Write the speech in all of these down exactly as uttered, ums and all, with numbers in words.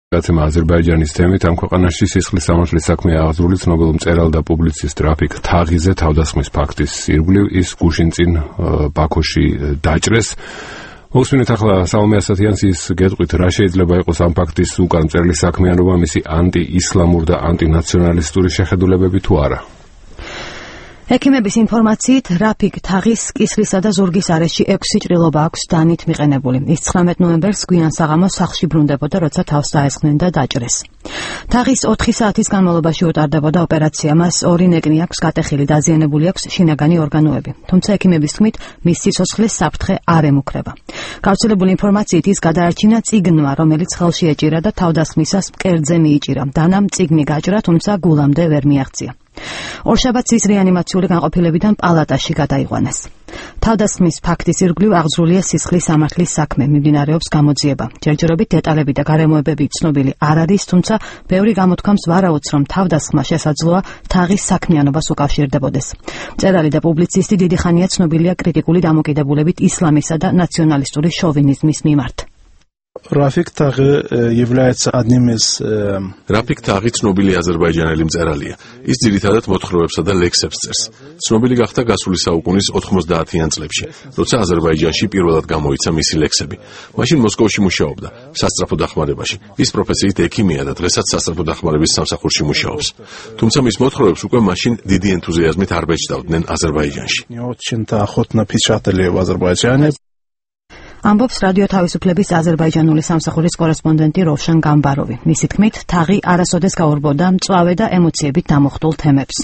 გაცემა აზერბაიჯანის თემით ამ ქვეყანაში სისხლის სამართლის საქმე აღძრული ცნობილი მწერალ და პუბლიცისტ რაფიკ თაღიზე თავდასხმის ფაქტის ირგვლივ ის გუშინ წინ ბაქოში დაჭრეს. მოგესმინეთ ახლა სალომე ასათიანს ის გეტყვით რა შეიძლება იყოს ამ ფაქტის უკან მწერლის საქმიანობა, მისი ანტი-ისლამურ და ანტინაციონალისტური შეხედულებები თუ არა. ექიმების ინფორმაციით რაფიკ თაღის კისრისა და ზურგის არეში ექვსი ჭრილობა აქვს დანით მიყენებული. ის ცხრამეტ ნოემბერს გვიან საღამოს სახლში ბრუნდებოდა, როცა თავს დაესხნენ და დაჭრეს. თაღის ოთხი საათის განმავლობაში უტარდებოდა ოპერაცია. მას ორი ნეკნი აქვს გატეხილი, დაზიანებული აქვს შინაგანი ორგანოები. თუმცა ექიმების თქმით, მის სიცოცხლეს საფრთხე არ ემუქრება. გავრცელებული ინფორმაციით ის გადაარჩინა წიგნმა, რომელიც ხელში ეჭირა და თავდასხმისას მკერდზე მიიჭირა. დანამ წიგნი გაჭრა, თუმცა გულამდე ვერ მიაღწია. ორშაბათს ის რეანიმაციული განყოფილებიდან პალატაში გადაიყვანეს. თავდასხმის ფაქტის ირგვლივ აღძრულია სისხლის სამართლის საქმე, მიმდინარეობს გამოძიება. ჯერჯერობით დეტალები და გარემოებები ცნობილი არ არის, თუმცა ბევრი გამოთქვამს ვარაუდს, რომ თავდასხმა შესაძლოა თაღის საქმიანობას უკავშირდებოდეს. მწერალი და პუბლიცისტი დიდი ხანია ცნობილია კრიტიკული დამოკიდებულებით ისლამისა და ნაციონალისტური შოვინიზმის მიმართ. Rafik Taghi является одним из Rafik Taghi ცნობილი აზერბაიჯანელი მწერალია. ის ძირითადად მოთხრობებსა და ლექსებს წერს. ცნობილი გახდა გასული საუკუნის ოთხმოცდაათიან წლებში, როცა აზერბაიჯანში პირველად გამოიცა მისი ლექსები. მაშინ მოსკოვში მუშაობდა, სასწრაფო დახმარებაში. ის პროფესიით ექიმია და დღესაც სასწრაფო დახმარების სამსახურში მუშაობს. თუმცა მის მოთხრობებს უკვე მაშინ დიდი ენთუზიაზმით არ ბეჭდავდნენ აზერბაიჯანში. Очень-то охотно печатали в Азербайджане. ამბობს რადიო თავისუფლების აზერბაიჯანული სამსახურის კორესპონდენტი როვშან გამბაროვი. მისი თქმით, თაღი არასოდეს გაურბოდა მწვავე და ემოციებით დამოხტულ თემებს.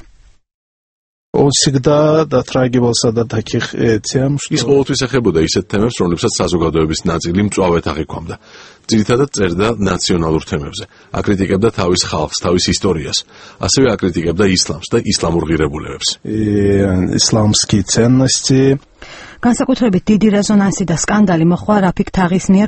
Он всегда дотрагивался до таких тем, что ის ყოველთვის ეხებოდა ისეთ თემებს, რომლებსაც საზოგადოების ნაწილი მწვავე თაღი ჰქვამდა. ძირითადად წერდა ნაციონალურ თემებზე. აკრიტიკებდა თავის ხალხს, თავის ისტორიას. ასევე აკრიტიკებდა ისლამს და ისლამურ ღირებულებებს. ისლამსკი ценности. განსაკუთრებით დიდი რეზონანსი და სკანდალი მოჰყვა რაფიკ თაღის მიერ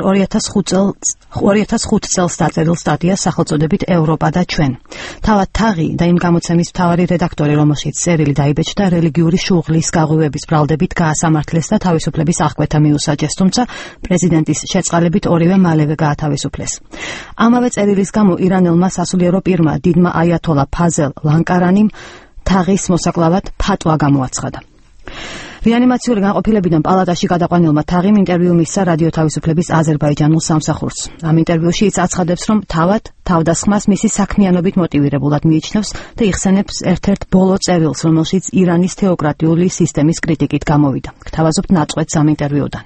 ორი ათას ხუთი წელს დაწერილ სტატიას სახელწოდებით ევროპა და ჩვენ. თავად თაღი და იმ გამოცემის მთავარი რედაქტორი, რომელშიც წერილი დაიბეჭდა, რელიგიური შუღლის გაღვივების ბრალდებით გაასამართლეს და თავისუფლების აღკვეთა მიუსაჯეს, თუმცა პრეზიდენტის შეწყალებით ორივე მალევე გაათავისუფლეს. ამავე წერილის გამო ირანელმა სასულიერო პირმა დიდმა აიათოლა ფაზელ ლანკარანიმ თაღის მოსაკლავად ფატვა გამოაცხადა. რეანიმაციული განყოფილებიდან პალატაში გადაყვანილმა თაღიმ ინტერვიუ მისცა რადიო თავისუფლების აზერბაიჯანულ სამსახურს. ამ ინტერვიუში ის აცხადებს, რომ თავად თავდასხმას მისი საქმიანობით მოტივირებულად მიიჩნევს და იხსენებს ერთ-ერთ ბოლო წერილს, რომელშიც ირანის თეოკრატიული სისტემის კრიტიკით გამოვიდა. გთავაზობთ ნაწყვეტს ამ ინტერვიუდან.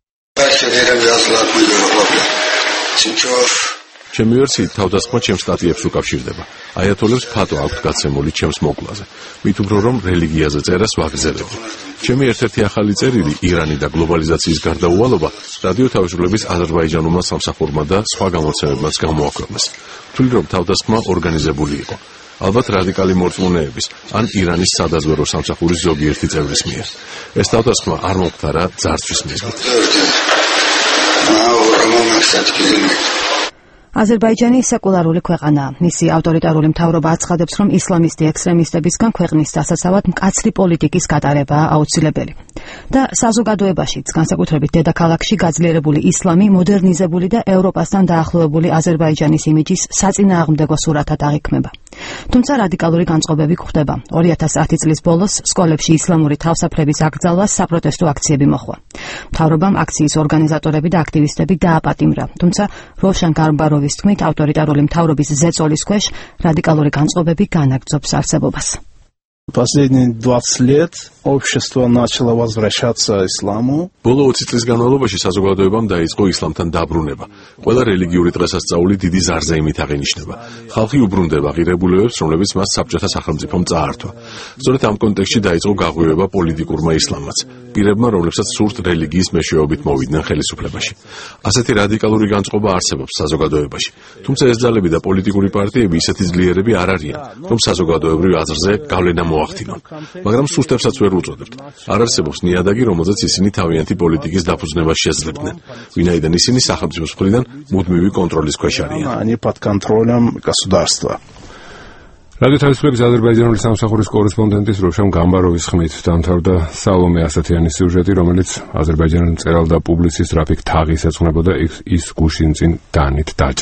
ჩემი ვერსიით თავდასხმა ჩემს სტატიებს უკავშირდება. აიათოლებს ფატვა აქვთ გაცემული ჩემს მოკლაზე. მით უფრო რომ რელიგიაზე წერას ვაგრძელებდი. ჩემი ერთ-ერთი ახალი წერილი ირანი და გლობალიზაციის გარდაუვალობა რადიო თავისუფლების აზერბაიჯანულმა სამსახურმა და სხვა გამოცემებმაც გამოაქვეყნეს. თვლი რომ თავდასხმა ორგანიზებული იყო. ალბათ რადიკალი მორწმუნეების ან ირანის სადაზვერო სამსახურის ზოგიერთი წევრის მიერ. ეს თავდასხმა არ მომხდარა ძარცვის მიზნით. აზერბაიჯანი სეკულარული ქვეყანაა. მისი ავტორიტარული მთავრობა აცხადებს, რომ ისლამისტი ექსტრემისტებისგან ქვეყნის დასაცავად მკაცრი პოლიტიკის გატარებაა აუცილებელი. და საზოგადოებაშიც, განსაკუთრებით დედაქალაქში გაძლიერებული ისლამი, მოდერნიზებული და ევროპასთან დაახლოებული აზერბაიჯანის იმიჯის საწინააღმდეგო სურათად აღიქმება. თუმცა რადიკალური განწყობები გვხვდება. ორი ათას ათი წლის ბოლოს სკოლებში ისლამური თავსაფრების აკრძალვას საპროტესტო აქციები მოჰყვა. მთავრობამ აქციის ორგანიზატორები და აქტივისტები დააპატიმრა. თუმცა როვშან გამბაროვის თქმით, ავტორიტარული მთავრობის ზეწოლის ქვეშ რადიკალური განწყობები განაგრძობს არსებობას. Последние двадцать лет общество начало возвращаться к исламу. ბოლო ოცი წლის განმავლობაში საზოგადოებამ დაიწყო ისლამთან დაბრუნება. ყველა რელიგიური დღესასწაული დიდი ზარზეიმით აღინიშნება. ხალხი უბრუნდება ღირებულებებს, რომლებიც მას საბჭოთა სახელმწიფომ წაართვა. სწორედ ამ კონტექსტში დაიწყო გაღვივება პოლიტიკურმა ისლამმაც, პირებმა, რომლებსაც სურთ რელიგიის მეშვეობით მოვიდნენ ხელისუფლებაში. ასეთი რადიკალური განწყობა არსებობს საზოგადოებაში. თუმცა ეს ძალები და პოლიტიკური პარტიები ისეთი ძლიერები არ არიან, რომ საზოგადოებრივ აზრზე გავლენა მოახდინონ. მაგრამ სუსტებსაც ვერ უწოდებთ. არ არსებობს ნიადაგი, რომელზეც ისინი თავიანთი პოლიტიკის დაფუძნებას შეძლებდნენ, ვინაიდან ისინი სახელმწიფოს მხრიდან მუდმივი კონტროლის ქვეშ არიან. Они под контролем государства. რადიო თავისუფლების აზერბაიჯანული სამსახურის კორესპონდენტის როვშან გამბაროვის ხმით დამთავრდა სალომე ასათიანის სიუჟეტი, რომელიც აზერბაიჯანელ მწერალ და პუბლიცისტ რაფიკ თაღის ეძღვნებოდა ის გუშინ წინ დანით დაჭრა.